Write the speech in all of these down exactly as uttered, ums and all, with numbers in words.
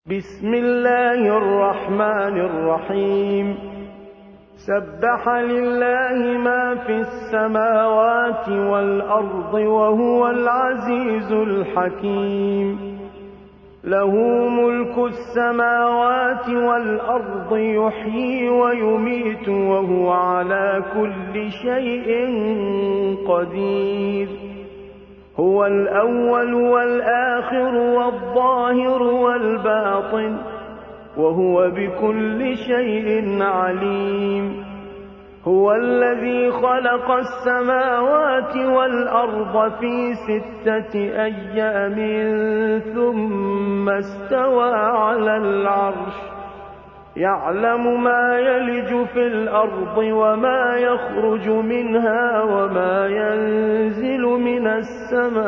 بسم الله الرحمن الرحيم سبح لله ما في السماوات والأرض وهو العزيز الحكيم له ملك السماوات والأرض يحيي ويميت وهو على كل شيء قدير هو الأول والآخر والظاهر والباطن وهو بكل شيء عليم هو الذي خلق السماوات والأرض في ستة أيام ثم استوى على العرش يعلم ما يلج في الأرض وما يخرج منها وما ينزل من السماء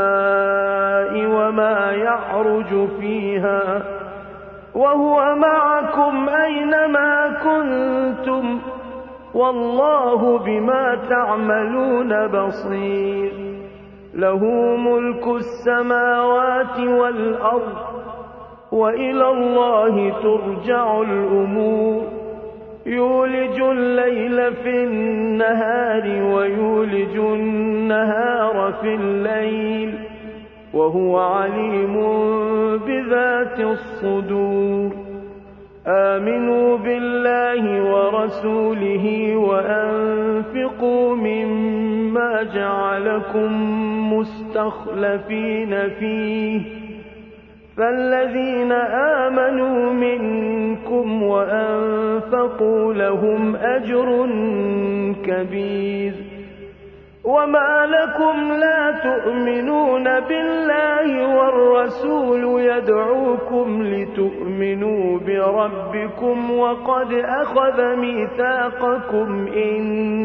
وما يعرج فيها وهو معكم أينما كنتم والله بما تعملون بصير له ملك السماوات والأرض وإلى الله ترجع الأمور يولج الليل في النهار ويولج النهار في الليل وهو عليم بذات الصدور آمنوا بالله ورسوله وأنفقوا مما جعلكم مستخلفين فيه فالذين آمنوا منكم وأنفقوا لهم أجر كبير وما لكم لا تؤمنون بالله والرسول يدعوكم لتؤمنوا بربكم وقد أخذ ميثاقكم إن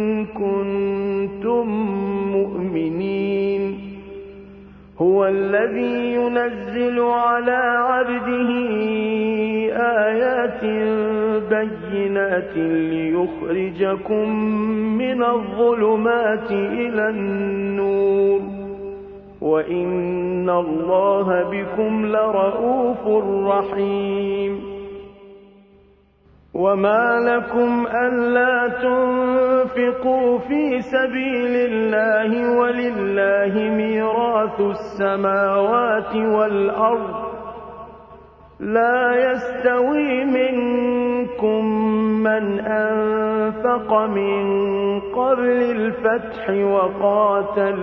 كنتم مؤمنين هو الذي ينزل على عبده آيات بينات ليخرجكم من الظلمات إلى النور وإن الله بكم لرءوف رحيم وما لكم ألا تنفقوا في سبيل الله ولله ميراث السماوات والأرض لا يستوي منكم من أنفق من قبل الفتح وقاتل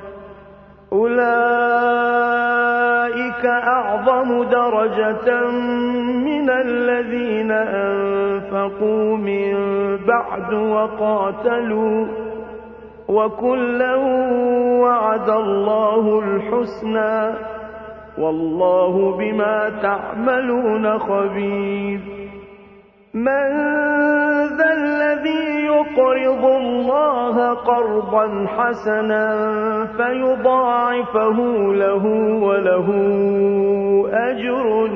أولئك أعظم درجة من الذين أنفقوا من بعد وقاتلوا وكلا وعد الله الحسنى والله بما تعملون خبير من ذا الذي يقرض الله قرضا حسنا فيضاعفه له وله أجر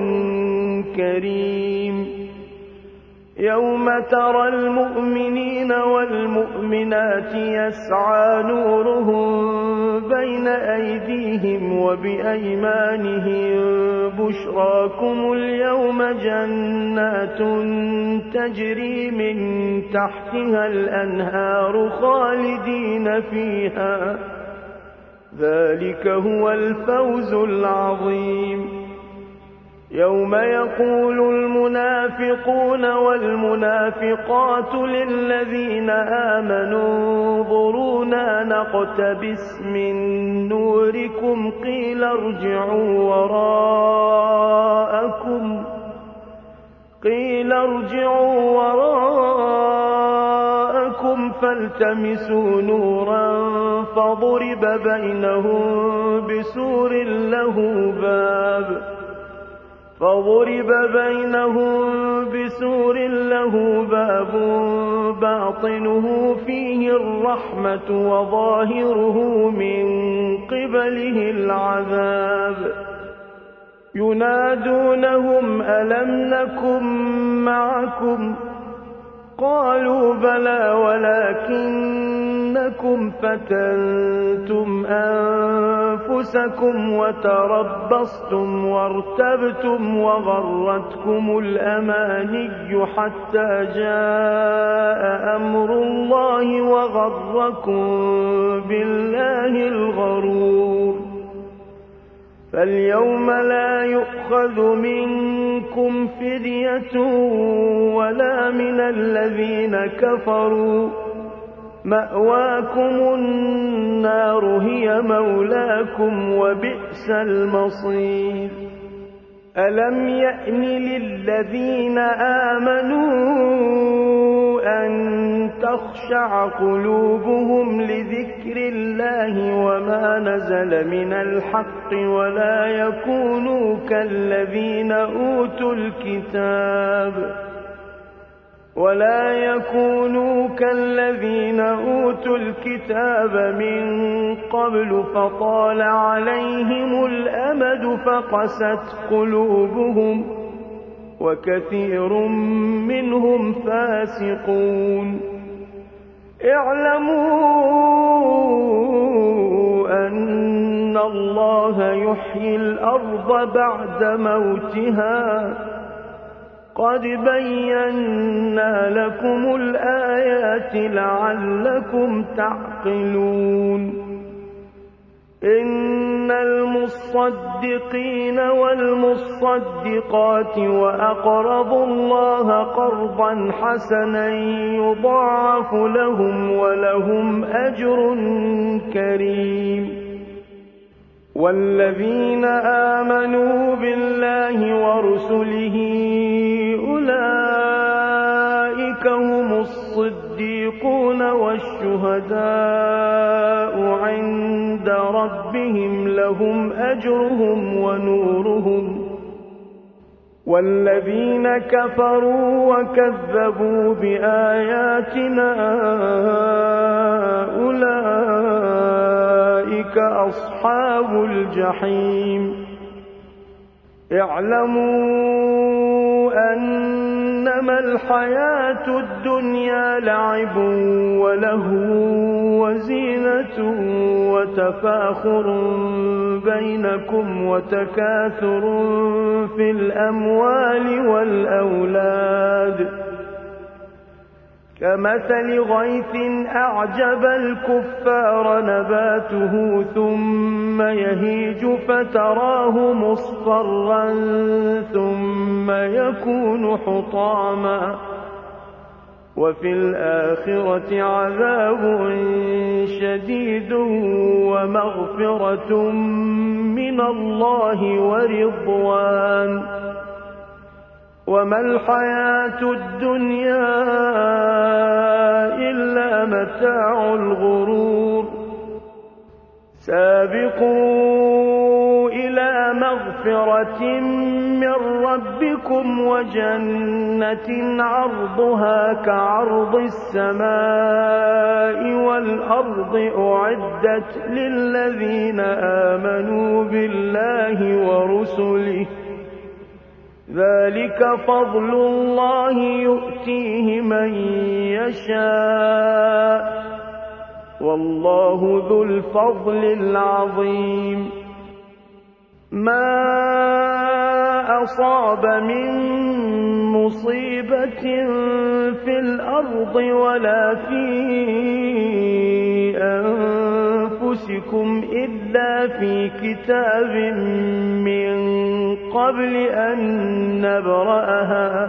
كريم يوم ترى المؤمنين والمؤمنات يسعى نورهم بين أيديهم وبأيمانهم بشراكم اليوم جنات تجري من تحتها الأنهار خالدين فيها ذلك هو الفوز العظيم يوم يقول المنافقون والمنافقات للذين آمنوا انظرونا نقتبس من نوركم قيل ارجعوا وراءكم قيل ارجعوا وراءكم فالتمسوا نورا فضرب بينهم بسور له باب فضرب بينهم بسور له باب باطنه فيه الرحمة وظاهره من قبله العذاب ينادونهم ألم نكن معكم قالوا بلى ولكنكم دينكم فتنتم أنفسكم وتربصتم وارتبتم وغرتكم الأماني حتى جاء أمر الله وغركم بالله الغرور فاليوم لا يؤخذ منكم فدية ولا من الذين كفروا مأواكم النار هي مولاكم وبئس المصير ألم يأن للذين آمنوا أن تخشع قلوبهم لذكر الله وما نزل من الحق ولا يكونوا كالذين أوتوا الكتاب ولا يكونوا كالذين أوتوا الكتاب من قبل فطال عليهم الأمد فقست قلوبهم وكثير منهم فاسقون اعلموا أن الله يحيي الأرض بعد موتها قد بينا لكم الآيات لعلكم تعقلون إن المصدقين والمصدقات وأقرضوا الله قرضا حسنا يضاعف لهم ولهم أجر كريم والذين آمنوا بالله ورسله أولئك هم الصديقون والشهداء عند ربهم لهم أجرهم ونورهم والذين كفروا وكذبوا بآياتنا أولئك أصحاب الجحيم اعلموا أنما الحياة الدنيا لعب ولهو وزينة وتفاخر بينكم وتكاثر في الأموال والأولاد كمثل غيث أعجب الكفار نباته ثم يهيج فتراه مصفرا ثم يكون حطاما وفي الآخرة عذاب شديد ومغفرة من الله ورضوان وما الحياة الدنيا إلا متاع الغرور سابقوا إلى مغفرة من ربكم وجنة عرضها كعرض السماء والأرض أعدت للذين آمنوا بالله ورسله ذلك فضل الله يؤتيه من يشاء والله ذو الفضل العظيم ما أصاب من مصيبة في الأرض ولا في أنفسكم إلا في كتاب من قبل أن نبرأها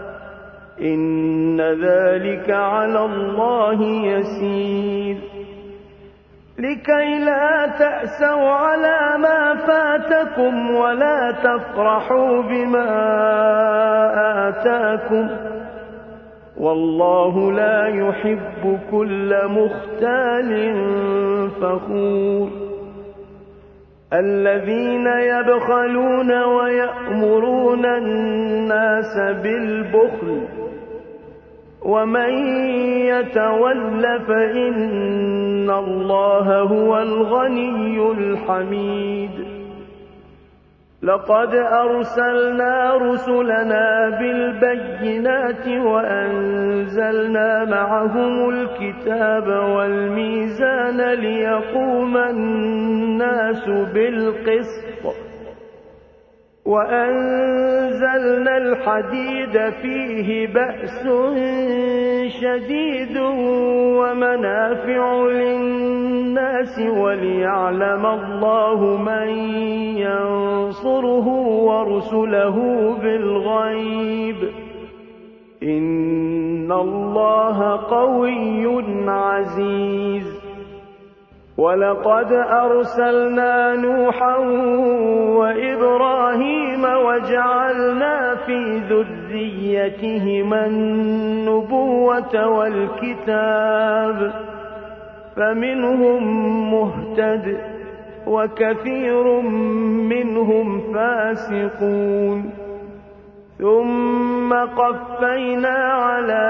إن ذلك على الله يسير لكي لا تأسوا على ما فاتكم ولا تفرحوا بما آتاكم والله لا يحب كل مختال فخور الذين يبخلون ويأمرون الناس بالبخل ومن يتول فإن الله هو الغني الحميد لقد أرسلنا رسلنا بالبينات وأنزلنا معهم الكتاب والميزان ليقوم الناس بالقسط وأنزلنا الحديد فيه بأس شديد ومنافع للناس وليعلم الله من ينصره ورسله بالغيب إن الله قوي عزيز. ولقد أرسلنا نوحا وإبراهيم وجعلنا في ذريتهما النبوة والكتاب فمنهم مهتد وكثير منهم فاسقون. ثم قفينا على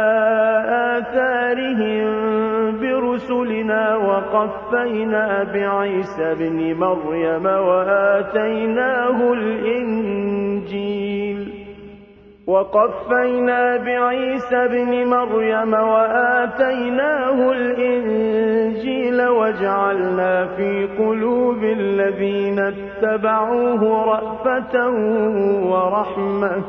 آثارهم برسلنا وقفينا بعيسى ابن مريم وآتيناه الإنجيل وقفينا بعيسى ابن مريم وآتيناه الإنجيل وجعلنا في قلوب الذين اتبعوه رأفة ورحمة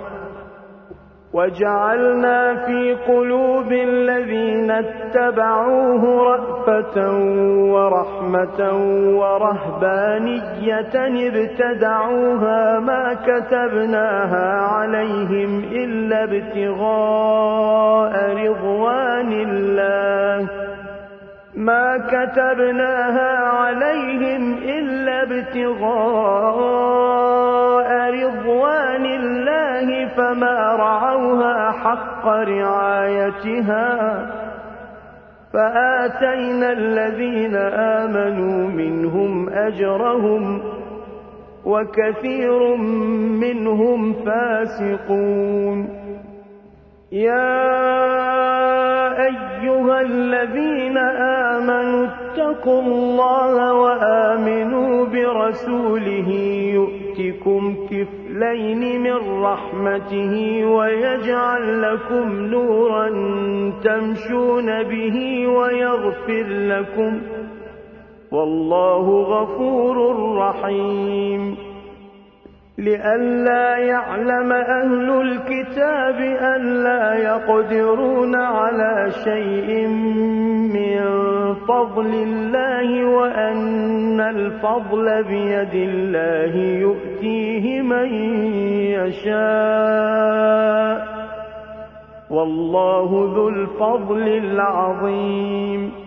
وجعلنا في قلوب الذين اتبعوه رأفة ورحمة ورهبانية ابتدعوها ما كتبناها عليهم إلا ابتغاء رضوان الله ما كتبناها عليهم إلا ابتغاء رضوان الله فما رعوها حق رعايتها فآتينا الذين آمنوا منهم أجرهم وكثير منهم فاسقون. يا أيها الذين آمنوا اتقوا الله وآمنوا برسوله يؤتكم كفلين من رحمته ويجعل لكم نورا تمشون به ويغفر لكم والله غفور رحيم. لئلا يعلم أهل الكتاب ألا يقدرون على شيء من فضل الله وأن الفضل بيد الله يؤتيه من يشاء والله ذو الفضل العظيم.